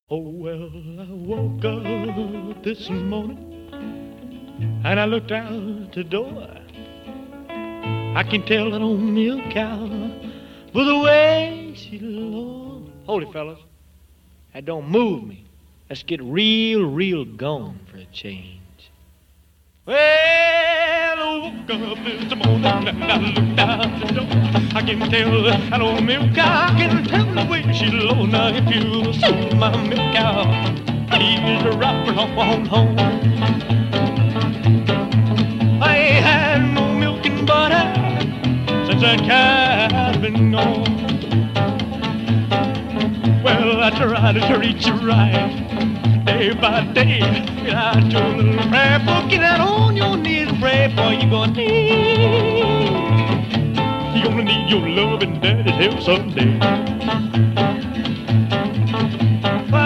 Oh, well, I woke up this morning and I looked out the door. I can tell that old milk cow with the way she low. Hold it, fellas. That don't move me. Let's get real gone for a change. Well, I woke up this morning and I looked out the door. I can tell that old milk cow, I can tell the way she low. Now if you sold my milk cow, please drop her on home. I ain't had no milk and butter since that cow's been gone. Well, I tried to treat you right day by day. I told a little prayer book, get out on your knees and pray for you gonna need. You're gonna need your love and daddy's help someday.